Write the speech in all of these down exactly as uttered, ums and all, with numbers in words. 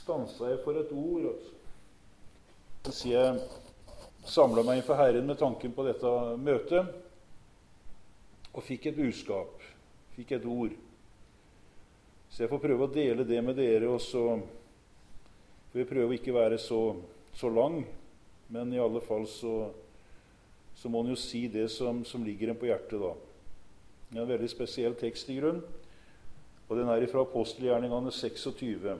stanset jeg for et ord. Altså. Så jeg samlet meg inn for Herren med tanken på dette møtet, og fikk et budskap, fikk et ord. Så jeg får prøve å dele det med dere, og så får vi prøve å ikke være så, så lang, men i alle fall så, så må en jo si det som, som ligger en på hjertet da. Det er en veldig spesiell tekst i grunn, og den er fra Apostelgjerningene seksogtyve.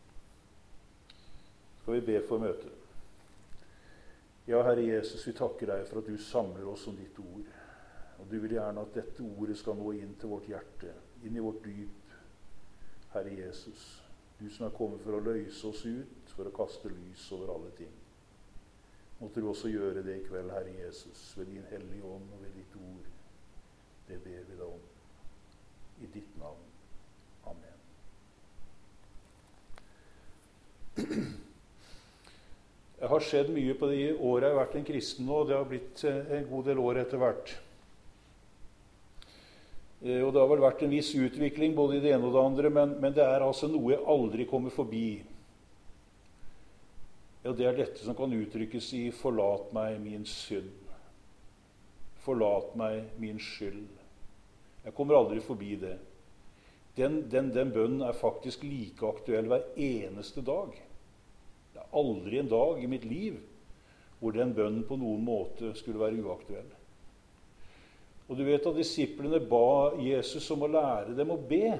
Skal vi be for møtet. Ja, Herre Jesus, vi takker deg for at du samler oss om ditt ord. Og du vil gjerne at dette ordet skal nå inn til vårt hjerte, inn i vårt dyp. Herre Jesus, du som er kommet for å løse oss ut, for å kaste lys over alle ting. Måtte du også gjøre det i kveld, Herre Jesus, ved din hellige ånd og ved ditt ord. Det ber vi deg om. I ditt navn. Amen. Jeg har skjedd mye på de årene jeg har vært en kristen nå, og det har blitt en god del år etter hvert. Og det har vel vært en viss utvikling både i det ene og det andre, men, men det er altså noe jeg aldri kommer forbi. Ja, det er dette som kan uttrykkes i «forlat meg min synd». «Forlat meg min skyld». Jeg kommer aldri forbi det. Den, den, den bønnen er faktisk like aktuell hver eneste dag. Det er aldri en dag i mitt liv hvor den bønnen på noen måte skulle være uaktuell. Og du vet at disiplene ba Jesus om å lære dem å be.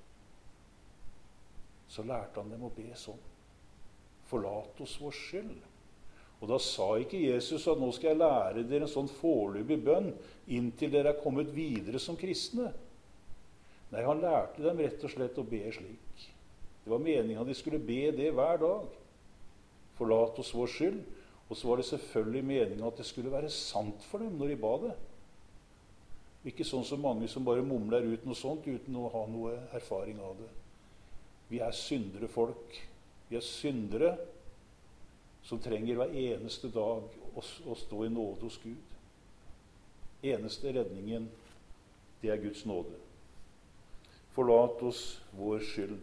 Så lærte han dem å be sånn. Forlat oss vår skyld. Og da sa ikke Jesus at nå skal jeg lære dere en sånn foreløpig bønn inntil dere er kommet videre som kristne. Nei, han lærte dem rett og slett å be slik. Det var meningen at de skulle be det hver dag. Forlat oss vår skyld. Og så var det selvfølgelig meningen at det skulle være sant for dem når de ba det. Ikke sånn som mange som bare mumler ut noe sånt uten å ha noe erfaring av det. Vi er syndere folk. Vi er syndere som trenger hver eneste dag å, å stå i nåde hos Gud. Eneste redningen, det er Guds nåde. Forlat oss vår skyld.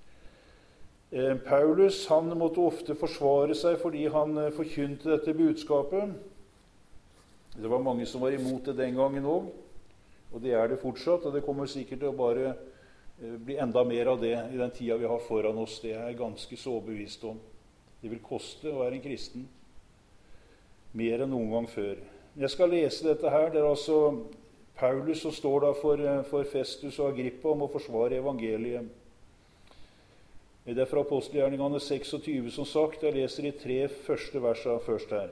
Eh, Paulus, han måtte ofte forsvare seg fordi han eh, forkynte dette budskapet. Det var mange som var imot det den gangen også, og det er det fortsatt, og det kommer sikkert til å bare eh, bli enda mer av det i den tida vi har foran oss. Det er jeg ganske så overbevist om. Det vil koste å være en kristen mer enn noen gang før. Jeg skal lese dette her. Det er altså Paulus som står da for, for Festus og Agrippa om å forsvare evangeliet. Det er fra Apostelgjerningene seksogtyve som sagt. Jeg leser de tre første versene først her.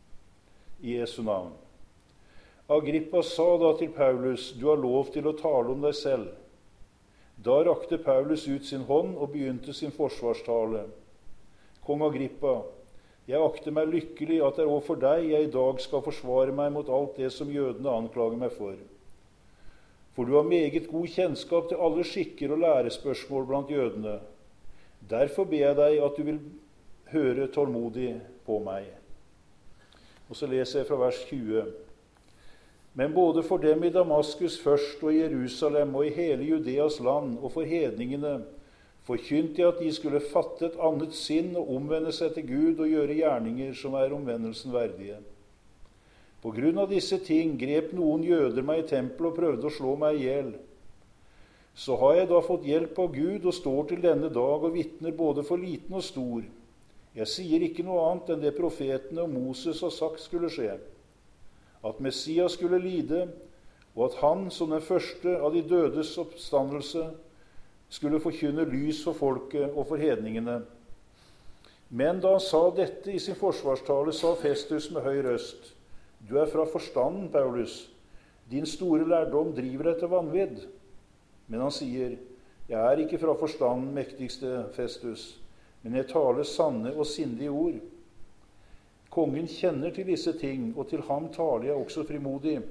I Jesu navn. Agrippa sa da til Paulus, du har lov til å tale om deg selv. Da rakte Paulus ut sin hånd og begynte sin forsvarstale. Kong Agrippa, jeg akter meg lykkelig at det er overfor deg jeg i dag skal forsvare meg mot alt det som jødene anklager meg for. For du har meget god kjennskap til alle skikker og lærespørsmål blant jødene. Derfor ber jeg deg at du vil høre tålmodig på meg. Og så leser jeg fra vers tjue. Men både for dem i Damaskus først og i Jerusalem og i hele Judeas land og for hedningene forkynte jeg at de skulle fatte et annet sinn og omvende seg til Gud og gjøre gjerninger som er omvendelsen verdige. På grunn av disse ting grep noen jøder meg i tempelet og prøvde å slå meg ihjel. Så har jeg da fått hjelp av Gud og står til denne dag og vitner både for liten og stor. Jeg sier ikke noe annet enn det profetene og Moses har sagt skulle skje. At Messias skulle lide, og at han som den første av de dødes oppstandelse skulle forkynne lys for folket og for hedningene. Men da han sa dette i sin forsvarstale, sa Festus med høy røst, du er fra forstanden, Paulus. Din store lærdom driver deg til vanvidd. Men han sier, jeg er ikke fra forstanden, mektigste Festus, men jeg taler sanne og sindige ord. Kongen kjenner til disse ting, og til ham taler jeg også frimodig.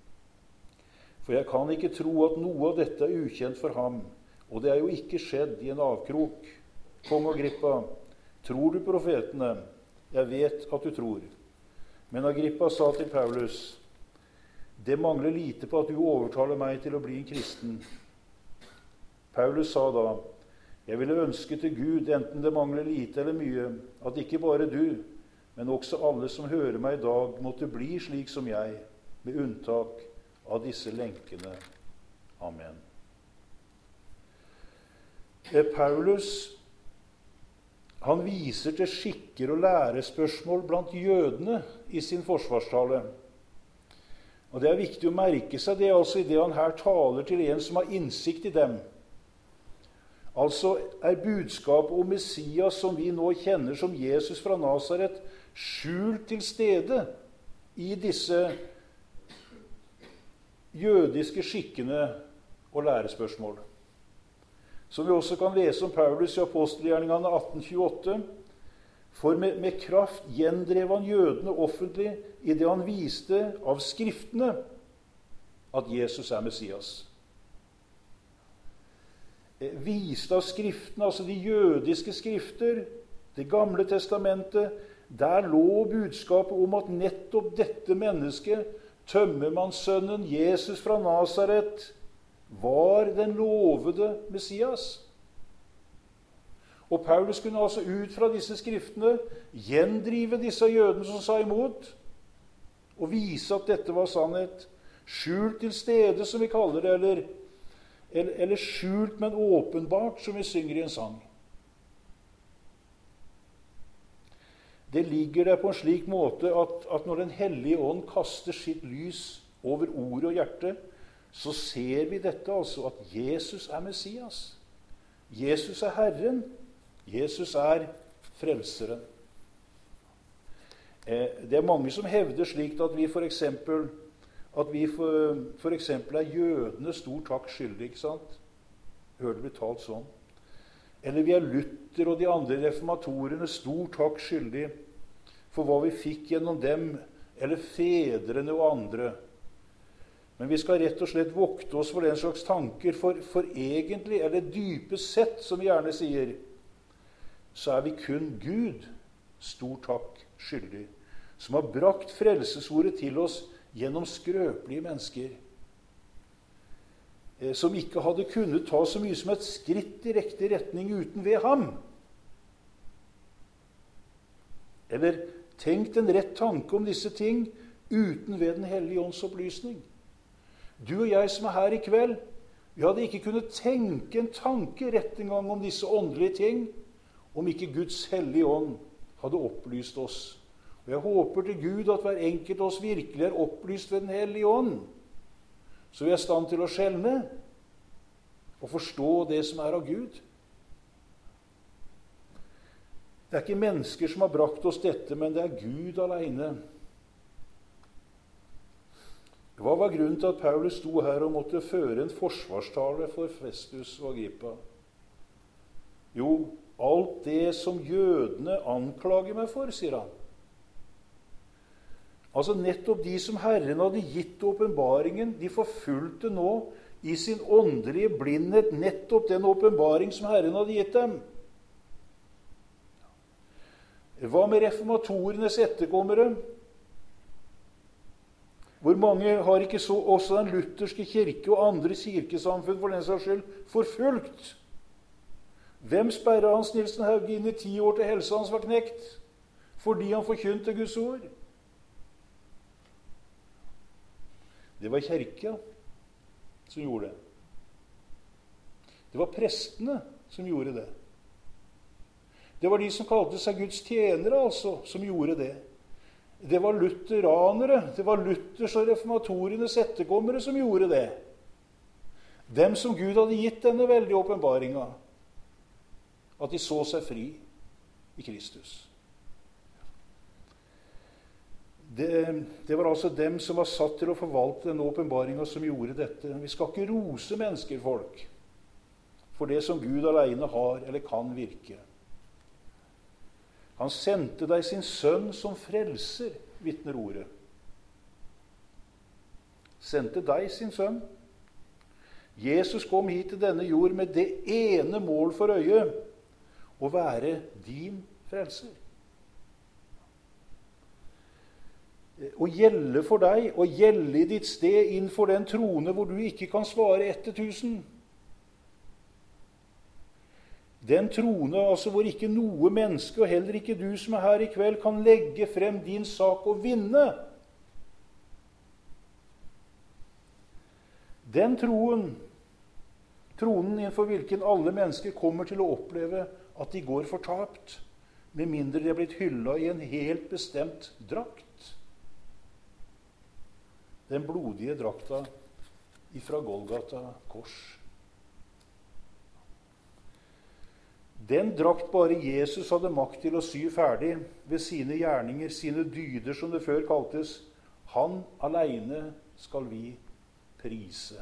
For jeg kan ikke tro at noe av dette er ukjent for ham, og det er jo ikke skjedd i en avkrok. Kong Agrippa, tror du profetene? Jeg vet at du tror. Men Agrippa sa til Paulus, det mangler lite på at du overtaler meg til å bli en kristen. Paulus sa da, Jeg ville ønske til Gud, enten det mangler lite eller mye, at ikke bare du, men også alle som hører meg i dag, måtte bli slik som jeg, med unntak av disse lenkene. Amen. Paulus, han viser til skikker og lærespørsmål blant jødene i sin forsvarstale. Og det er viktig å merke seg det, altså i det han her taler til en som har innsikt i dem. Altså er budskapet om Messias, som vi nå kjenner som Jesus fra Nazaret, skjult til stede i disse jødiske skikkene og lærespørsmål. Som vi også kan lese om Paulus i apostelgjerningene atten tjueåtte. For med, med kraft gjendrev han jødene offentlig i det han viste av skriftene at Jesus er Messias. Viste av skriftene, altså de jødiske skrifter, det gamle testamentet, der lå budskapet om at nettopp dette mennesket, tømmermannssønnen Jesus fra Nazaret, var den lovede Messias. Og Paulus kunne altså ut fra disse skriftene gjendrive disse jødene som sa imot, og vise at dette var sannhet. Skjult til stede, som vi kaller det, eller, eller, eller skjult, men åpenbart, som vi synger i en sang. Det ligger der på en slik måte at, at når Den hellige ånd kaster sitt lys over ordet og hjertet, så ser vi dette altså, at Jesus er Messias. Jesus er Herren. Jesus er Frelseren. Eh, det er mange som hevder slikt at vi for eksempel, at vi for, for eksempel er jødene stor takk skyldig, ikke sant? Hører det bli talt sånn. Eller vi er Luther og de andre reformatorene stor takk skyldig for hva vi fikk gjennom dem, eller fedrene og andre. Men vi skal rett og slett vokte oss for den slags tanker, for, for egentlig, eller dypest sett, som vi gjerne sier, så er vi kun Gud stor takk skyldig, som har brakt frelsesordet til oss gjennom skrøpelige mennesker, som ikke hadde kunnet ta så mye som et skritt i riktig retning uten ved ham. Eller tenkt en rett tanke om disse ting uten ved Den hellige ånds opplysning. Du og jeg som er her i kveld, vi hadde ikke kunnet tenke en tanke rett en gang om disse åndelige ting, om ikke Guds hellige ånd hadde opplyst oss. Og jeg håper til Gud at hver enkelt av oss virkelig er opplyst ved Den hellige ånd, så vi er i stand til å skjelne og forstå det som er av Gud. Det er ikke mennesker som har brakt oss dette, men det er Gud alene. Hva var grunnen til at Paulus sto her og måtte føre en forsvarstale for Festus og Agrippa? Jo, alt det som jødene anklager meg for, sier han. Altså nettopp de som Herren hadde gitt åpenbaringen, de forfulgte nå i sin åndelige blindhet nettopp den åpenbaring som Herren hadde gitt dem. Hva med reformatorenes etterkommere? Hvor mange har ikke så også den lutherske kirke og andre kirkesamfunn for den saks skyld forfulgt? Hvem sperret Hans Nilsen Hauge inn i ti år til helsa hans var knekt? Fordi han forkynte Guds ord. Det var kirka som gjorde det. Det var prestene som gjorde det. Det var de som kalte seg Guds tjenere, altså, som gjorde det. Det var lutheranere, det var Luthers og reformatorenes etterkommere som gjorde det. Dem som Gud hadde gitt denne veldige åpenbaringa, at de så seg fri i Kristus. Det, det var altså dem som var satt til å forvalte denne åpenbaringa som gjorde dette. Vi skal ikke rose mennesker, folk, for det som Gud alene har eller kan virke. Han sendte deg sin sønn som frelser, vitner ordet. Sendte deg sin sønn. Jesus kom hit til denne jord med det ene mål for øye, å være din frelser. Å gjelde for deg, å gjelde i ditt sted innenfor den trone hvor du ikke kan svare etter tusen. Den trone altså hvor ikke noe menneske, og heller ikke du som er her i kveld, kan legge frem din sak og vinne. Den troen, tronen innenfor hvilken alle mennesker kommer til å oppleve at de går fortapt, med mindre de er blitt hyllet i en helt bestemt drakt. Den blodige drakta ifra Golgata kors. Den drakt bare Jesus hadde makt til å sy ferdig ved sine gjerninger, sine dyder, som det før kaltes. Han alene skal vi prise.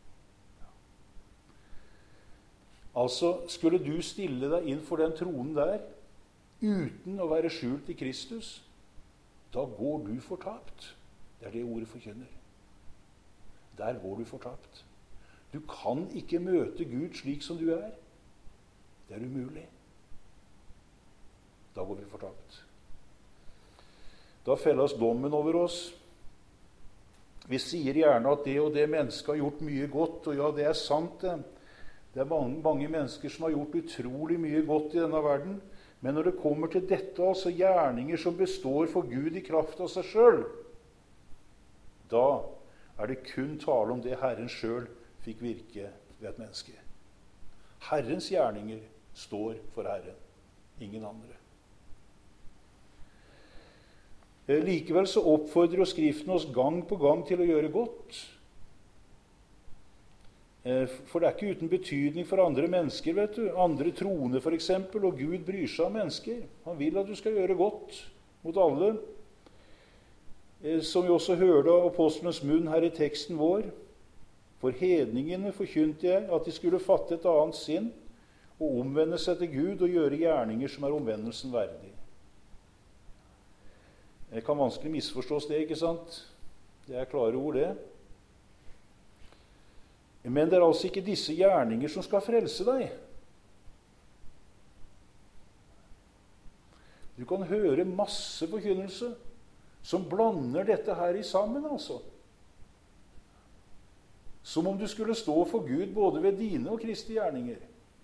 Altså, skulle du stille deg inn for den tronen der, uten å være skjult i Kristus, da går du fortapt. Det er det ordet forkynner. Der går du fortapt. Du kan ikke møte Gud slik som du er. Det er umulig. Da går vi fortapt. Da felles dommen over oss. Vi sier gjerne at det og det mennesket har gjort mye godt, og ja, det er sant det. Det er mange, mange mennesker som har gjort utrolig mye godt i denne verden, men når det kommer til dette, altså gjerninger som består for Gud i kraft av seg selv, da er det kun tale om det Herren selv fikk virke ved et menneske. Herrens gjerninger står for Herren, ingen andre. Likevel så oppfordrer Skriften oss gang på gang til å gjøre godt. For det er ikke uten betydning for andre mennesker, vet du. Andre troende for eksempel, og Gud bryr seg om mennesker. Han vil at du skal gjøre godt mot alle. Som vi også hørte av apostelens munn her i teksten vår. For hedningene forkynte jeg at de skulle fatte et annet sinn, og omvende seg til Gud og gjøre gjerninger som er omvendelsen verdig. Det kan vanskelig misforstås det, ikke sant? Det er klare ord, det. Men det er altså ikke disse gjerninger som skal frelse deg. Du kan høre masse forkynnelse som blander dette her i sammen, altså. Som om du skulle stå for Gud både ved dine og Kristi gjerninger.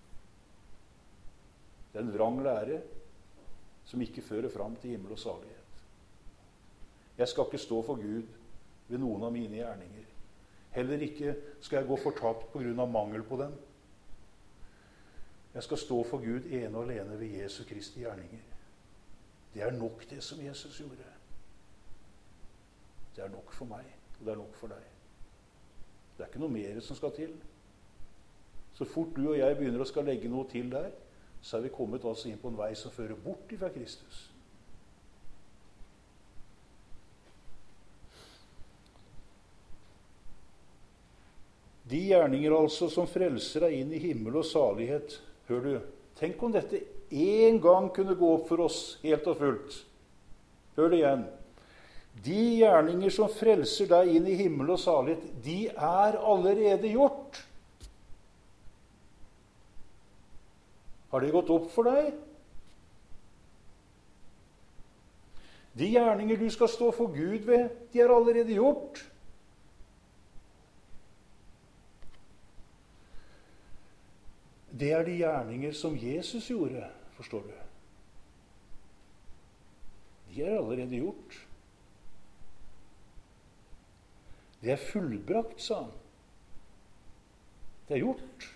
Det er en vrang lære som ikke fører fram til himmel og salighet. Jeg skal ikke stå for Gud ved noen av mine gjerninger. Heller ikke skal jeg gå fortapt på grunn av mangel på dem. Jeg skal stå for Gud ene og alene ved Jesu Kristi gjerninger. Det er nok det som Jesus gjorde. Det er nok for meg, og det er nok for deg. Det er ikke noe mer som skal til. Så fort du og jeg begynner å skal legge noe til der, så er vi kommet altså inn på en vei som fører bort fra Kristus. De gjerninger altså som frelser deg inn i himmel og salighet, hør du, tenk om dette en gang kunne gå opp for oss helt og fullt. Hør det igjen. De gjerninger som frelser deg inn i himmel og salighet, de er allerede gjort. Har det gått opp for deg? De gjerninger du skal stå for Gud ved, de er allerede gjort. Det er de gjerninger som Jesus gjorde, forstår du. De er allerede gjort. Det er fullbrakt, sa han. Det er gjort.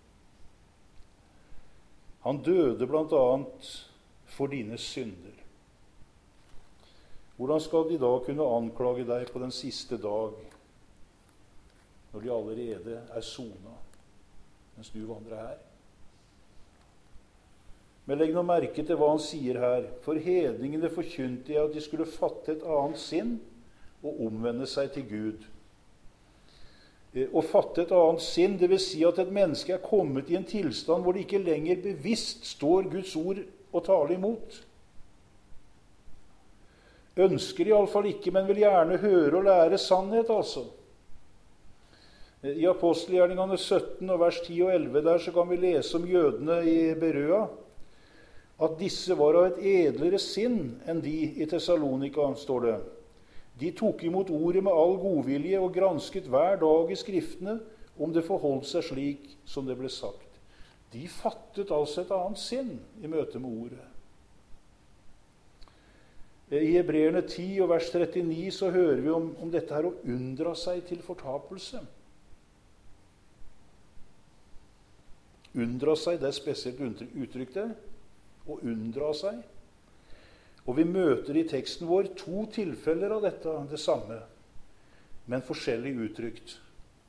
Han døde blant annet for dine synder. Hvordan skal de da kunne anklage deg på den siste dag, når de allerede er sona, mens du vandrer her? Men legg nå merke til hva han sier her. For hedningene forkynte jeg at de skulle fatte et annet sinn og omvende seg til Gud. Å fatte et annet sinn, det vil si at et menneske er kommet i en tilstand hvor det ikke lenger bevisst står Guds ord og taler imot. Ønsker i alle fall ikke, men vil gjerne høre og lære sannhet, altså. I Apostelgjerningene sytten og vers ti og elleve der så kan vi lese om jødene i Berøa, at disse var av et edlere sinn enn de i Thessalonika, står det. De tok imot ordet med all godvilje og gransket hver dag i skriftene om det forholdt seg slik som det ble sagt. de fattet altså et annet sinn i møte med ordet. I Hebreerne ti og vers trettini så hører vi om, om dette her å unndra seg til fortapelse. Unndra seg, det er spesielt uttrykk det. Å unndra seg. Og vi møter i teksten vår to tilfeller av dette, det samme, men forskjellig uttrykt.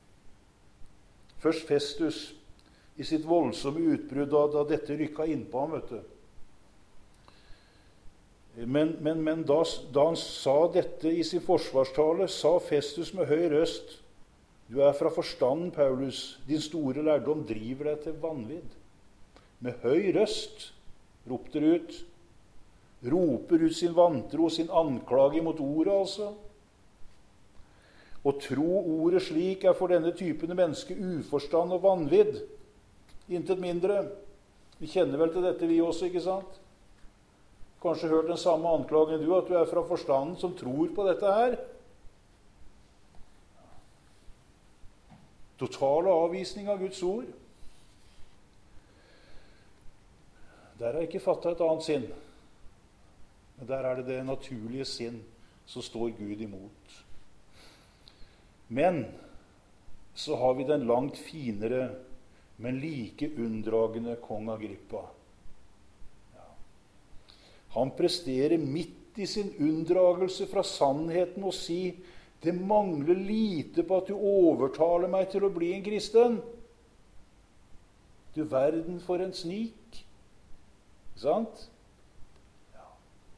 Først Festus, i sitt voldsomme utbrudd da, da dette rykka innpå ham, vet du. Men, men, men da, da han sa dette i sin forsvarstale, sa Festus med høy røst: Du er fra forstanden, Paulus, din store lærdom driver deg til vanvidd. Med høy røst ropte det ut. Roper ut sin vantro, sin anklage mot ordet, altså. Å tro ordet slik er for denne typen menneske uforstand og vanvidd. Intet mindre. Vi kjenner vel til dette, vi også, ikke sant? Kanskje hørt den samme anklagen du, at du er fra forstanden som tror på dette her. Totale avvisning av Guds ord. Der har jeg ikke fattet et annet sinn. Men der er det det naturlige sinn som står Gud imot. Men så har vi den langt finere, men like unndragende kong Agrippa. Ja. Han presterer midt i sin unndragelse fra sannheten å si: Det mangler lite på at du overtaler meg til å bli en kristen. Du verden for en snik. Ikke sant? Ja.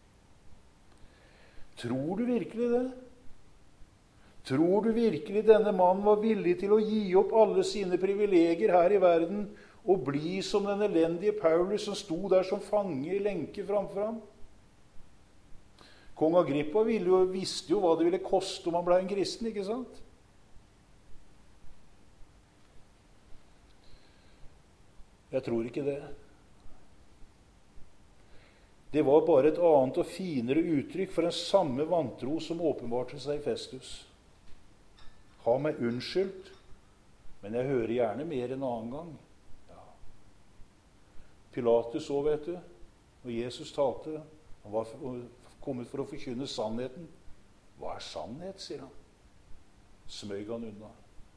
Tror du virkelig det? Tror du virkelig denne mannen var villig til å gi opp alle sine privilegier her i verden og bli som den elendige Paulus som sto der som fange i lenke framfor ham? Kong Agrippa ville jo, visste jo hva det ville koste om han ble en kristen, ikke sant? Jeg tror ikke det. Det var bare et annet og finere uttrykk for en samme vantro som åpenbarte seg i Festus. Ha meg unnskyldt, men jeg hører gjerne mer en annen gang. Ja. Pilatus også, vet du, og Jesus talte. Han var kommet for å forkynne sannheten. Hva er sannhet, sier han. Smøg han unna.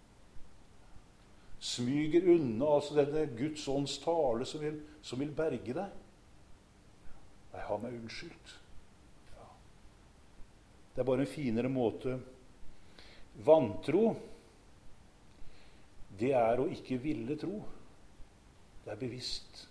Smyger unna, altså denne Guds ånds tale som vil, som vil berge deg. Jeg har meg unnskyldt. Ja. Det er bare en finere måte. Vantro, det er å ikke ville tro. Det er bevisst.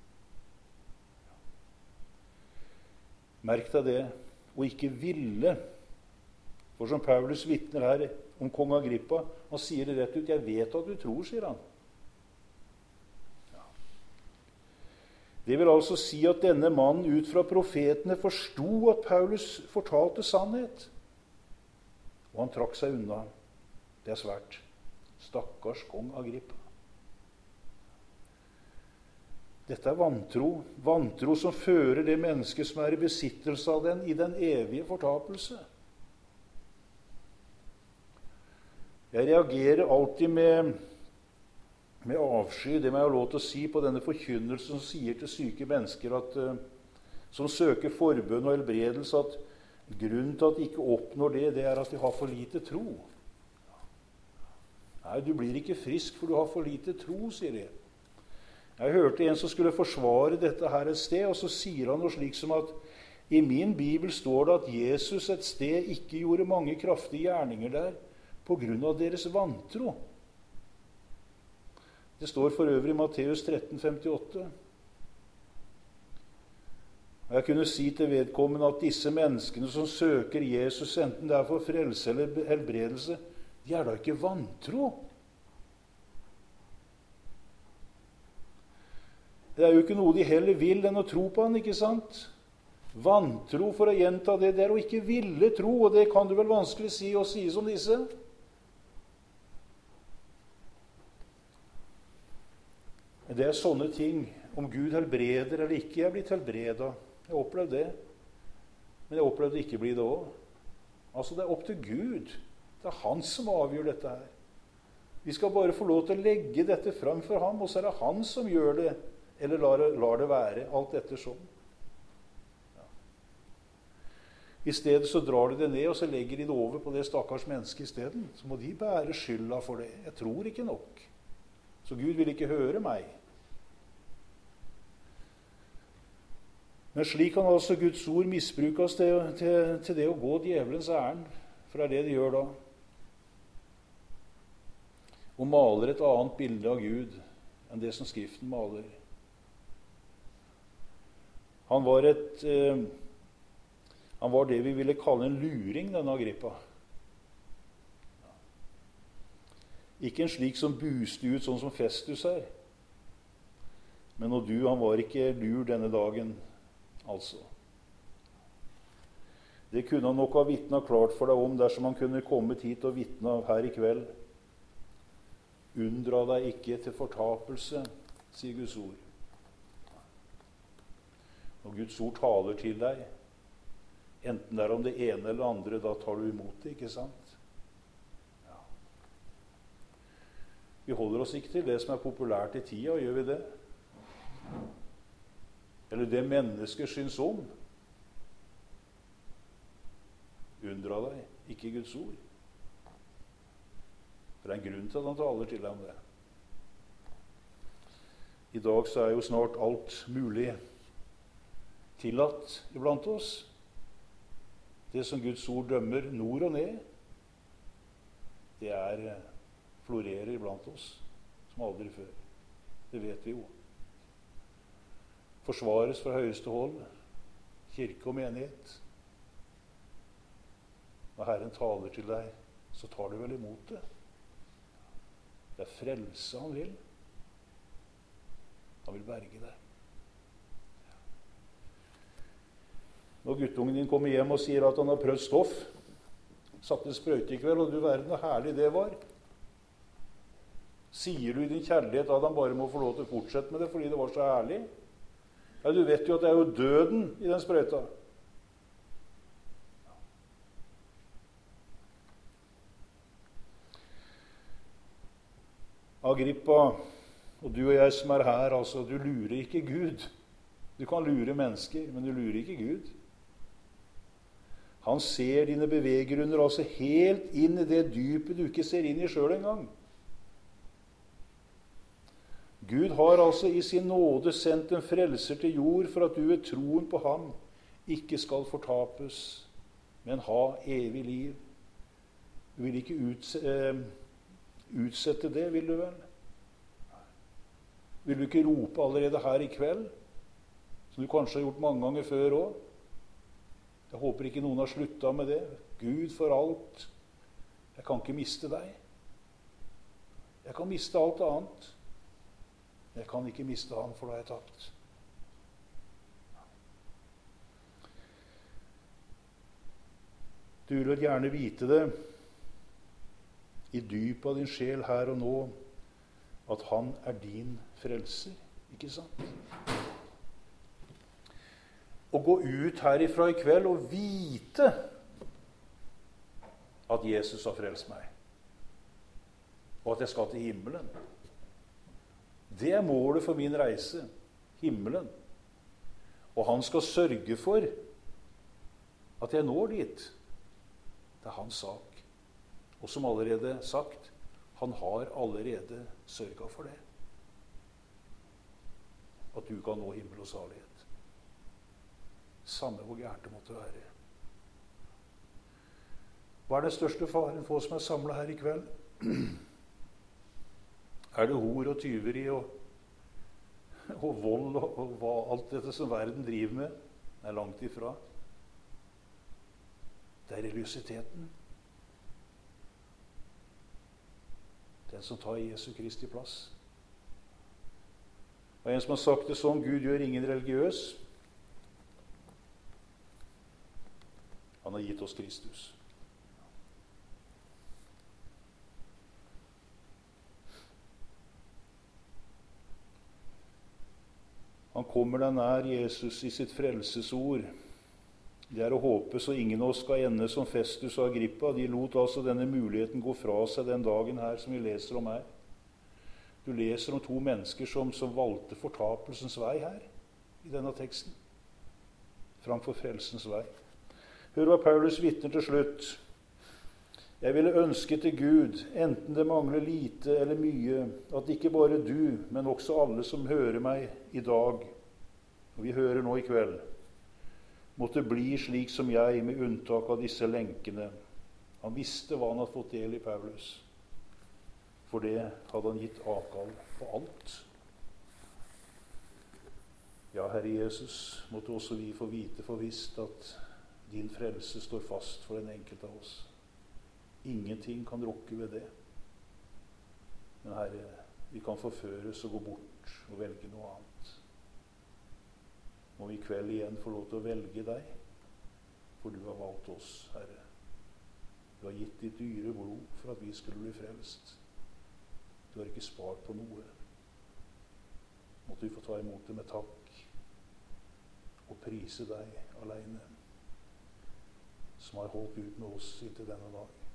Merk deg det, å ikke ville. For som Paulus vitner her om kong Agrippa, han sier det rett ut: Jeg vet at du tror, sier han. Ja. Det vil altså si at denne mannen ut fra profetene forsto at Paulus fortalte sannhet. Og han trakk seg unna. Det er svært. Stakkars kong Agrippa. Dette er vantro. Vantro som fører det mennesket som er i besittelse av den, i den evige fortapelse. Jeg reagerer alltid med, med avsky, det må jeg ha lov til å si, på denne forkynnelsen som sier til syke mennesker at, som søker forbønn og helbredelse, at grunnen til at de ikke oppnår det, det er at de har for lite tro. Nei, du blir ikke frisk, for du har for lite tro, sier de. Jeg hørte en som skulle forsvare dette her et sted, og så sier han noe slik som at i min bibel står det at Jesus et sted ikke gjorde mange kraftige gjerninger der på grunn av deres vantro. Det står for øvrig i Matteus tretten femtiåtte. Jeg kunne si til vedkommende at disse menneskene som søker Jesus, enten det er for frelse eller helbredelse, de er da ikke vantro. Det er jo ikke noe de heller vil enn å tro på han, ikke sant? Vantro, for å gjenta det, det er å ikke ville tro, og det kan du vel vanskelig si og si som disse. Det er sånne ting, om Gud helbreder eller ikke. Jeg er blitt helbredet. Jeg opplevde det. Men jeg opplevde ikke bli det også. Altså, det er opp til Gud. Det er han som avgjør dette her. Vi skal bare få lov til å legge dette fram for ham, og så er det han som gjør det, eller lar det, lar det være, alt ettersom. Ja. I stedet så drar de det ned, og så legger de det over på det stakkars mennesket i stedet. Så må de bære skylda for det. Jeg tror ikke nok. Så Gud vil ikke høre meg. Men slik kan altså Guds ord misbrukes til, til, til det å gå djevelens ærend, for det er det de gjør da. Og maler et annet bilde av Gud enn det som Skriften maler. Han var, et, eh, han var det vi ville kalle en luring, denne Agrippa. Ikke en slik som buste ut sånn som Festus er. Men og du, han var ikke lur denne dagen, altså. Det kunne han nok ha vitnet klart for deg om dersom han kunne kommet hit og vitnet her i kveld. Undra deg ikke til fortapelse, sier Guds ord. Når Guds ord taler til deg, enten det er om det ene eller andre, da tar du imot det, ikke sant? Ja. Vi holder oss ikke til det som er populært i tida, gjør vi det? Eller det mennesker syns om. Undra deg, ikke Guds ord. For det er en grunn til at han taler til deg om det. I dag så er jo snart alt mulig tillatt iblant oss. Det som Guds ord dømmer nord og ned, det er florerer iblant oss som aldri før. Det vet vi jo. Forsvares fra høyeste hold, kirke og menighet. Når Herren taler til deg, så tar du vel imot det. Det er frelse han vil. Han vil berge deg. Når guttungen din kommer hjem og sier at han har prøvd stoff, satte sprøyte i kveld, og du verden hvor herlig det var. Sier du i din kjærlighet at han bare må få lov til å fortsette med det fordi det var så herlig? Ja, du vet jo at det er jo døden i den sprøyta. Agrippa, og du og jeg som er her, altså, du lurer ikke Gud. Du kan lure mennesker, men du lurer ikke Gud. Han ser dine beveggrunner altså helt inn i det dypet du ikke ser inn i selv en gang. Gud har altså i sin nåde sendt en frelser til jord for at du ved troen på ham ikke skal fortapes, men ha evig liv. Du vil ikke utse, eh, utsette det, vil du vel? Vil du ikke rope allerede her i kveld, som du kanskje har gjort mange ganger før også? Jeg håper ikke noen har sluttet med det. Gud for alt. Jeg kan ikke miste deg. Jeg kan miste alt annet. Jeg kan ikke miste han, for da har jeg tapt. Du vil gjerne vite det i dypet av din sjel her og nå, at han er din frelser, ikke sant? Å gå ut herifra i kveld og vite at Jesus har frelst meg, og at jeg skal til himmelen. Det er målet for min reise, himmelen. Og han skal sørge for at jeg når dit. Det er hans sak. Og som allerede sagt, han har allerede sørget for det. At du kan nå himmel og salighet. Samme hvor gærent det måtte være. Hva er den største faren for oss som er samlet her i kveld? Er det hor og tyveri og, og vold og, og hva, alt dette som verden driver med? Det er langt ifra. Det er religiøsiteten. Den som tar Jesu Kristi plass. Og en som har sagt det sånn, Gud gjør ingen religiøs. Han har gitt oss Kristus. Han kommer deg nær, Jesus, i sitt frelsesord, Det er å håpe så ingen av oss skal ende som Festus og Agrippa. De lot altså denne muligheten gå fra seg den dagen her som vi leser om her. Du leser om to mennesker som, som valgte fortapelsens vei her i denne teksten, framfor frelsens vei. Hør hva Paulus vitner til slutt. Jeg ville ønske til Gud, enten det mangler lite eller mye, at ikke bare du, men også alle som hører meg i dag, og vi hører nå i kveld, måtte bli slik som jeg, med unntak av disse lenkene. Han visste hva han hadde fått del i, Paulus. For det hadde han gitt avkall på alt. Ja, Herre Jesus, måtte også vi få vite for visst at din frelse står fast for den enkelte av oss. Ingenting kan rokke ved det. Men Herre, vi kan forføres og gå bort og velge noe annet. Må vi i kveld igjen få lov til å velge deg, for du har valgt oss, Herre. Du har gitt ditt dyre blod for at vi skulle bli frelst. Du har ikke spart på noe. Måtte vi få ta imot det med takk og prise deg alene, som har holdt ut med oss inntil denne dag.